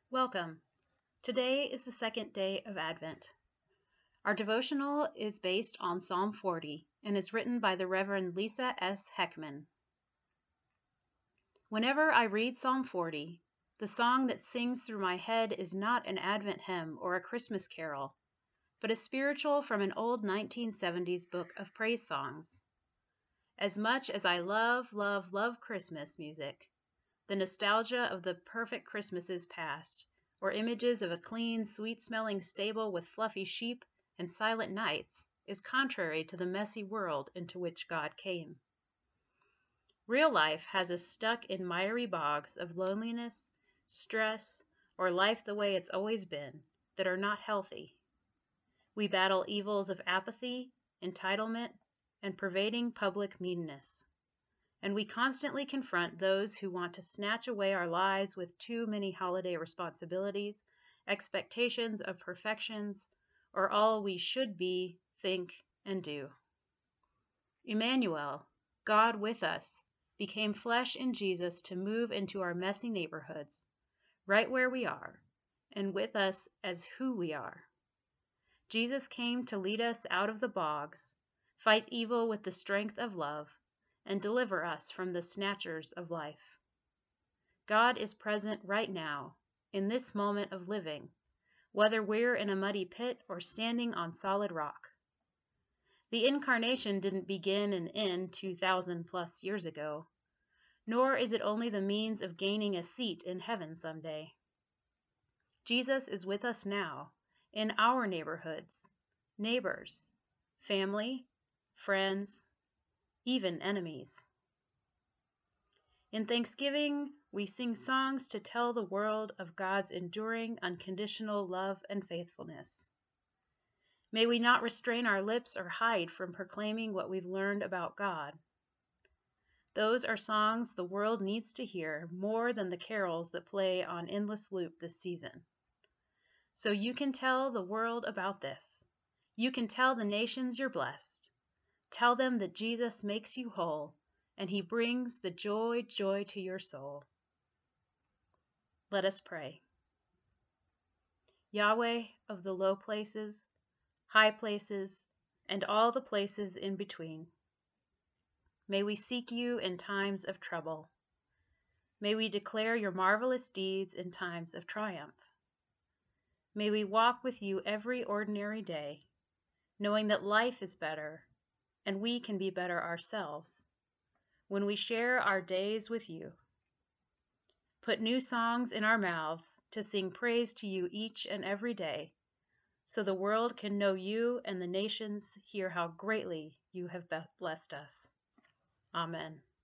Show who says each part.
Speaker 1: Welcome. Today is the second day of Advent. Our devotional is based on Psalm 40 and is written by the Reverend Lisa S. Heckman. Whenever I read Psalm 40, the song that sings through my head is not an Advent hymn or a Christmas carol, but a spiritual from an old 1970s book of praise songs. As much as I love Christmas music, the nostalgia of the perfect Christmases past, or images of a clean, sweet-smelling stable with fluffy sheep and silent nights, is contrary to the messy world into which God came. Real life has us stuck in miry bogs of loneliness, stress, or life the way it's always been, that are not healthy. We battle evils of apathy, entitlement, and pervading public meanness. And we constantly confront those who want to snatch away our lives with too many holiday responsibilities, expectations of perfections, or all we should be, think, and do. Emmanuel, God with us, became flesh in Jesus to move into our messy neighborhoods, right where we are, and with us as who we are. Jesus came to lead us out of the bogs, fight evil with the strength of love, and deliver us from the snatchers of life. God is present right now, in this moment of living, whether we're in a muddy pit or standing on solid rock. The incarnation didn't begin and end 2,000 plus years ago, nor is it only the means of gaining a seat in heaven someday. Jesus is with us now, in our neighborhoods, neighbors, family, friends, even enemies. In Thanksgiving, we sing songs to tell the world of God's enduring, unconditional love and faithfulness. May we not restrain our lips or hide from proclaiming what we've learned about God. Those are songs the world needs to hear more than the carols that play on endless loop this season. So you can tell the world about this. You can tell the nations you're blessed. Tell them that Jesus makes you whole, and he brings the joy to your soul. Let us pray. Yahweh of the low places, high places, and all the places in between, may we seek you in times of trouble. May we declare your marvelous deeds in times of triumph. May we walk with you every ordinary day, knowing that life is better, and we can be better ourselves when we share our days with you. Put new songs in our mouths to sing praise to you each and every day, so the world can know you and the nations hear how greatly you have blessed us. Amen.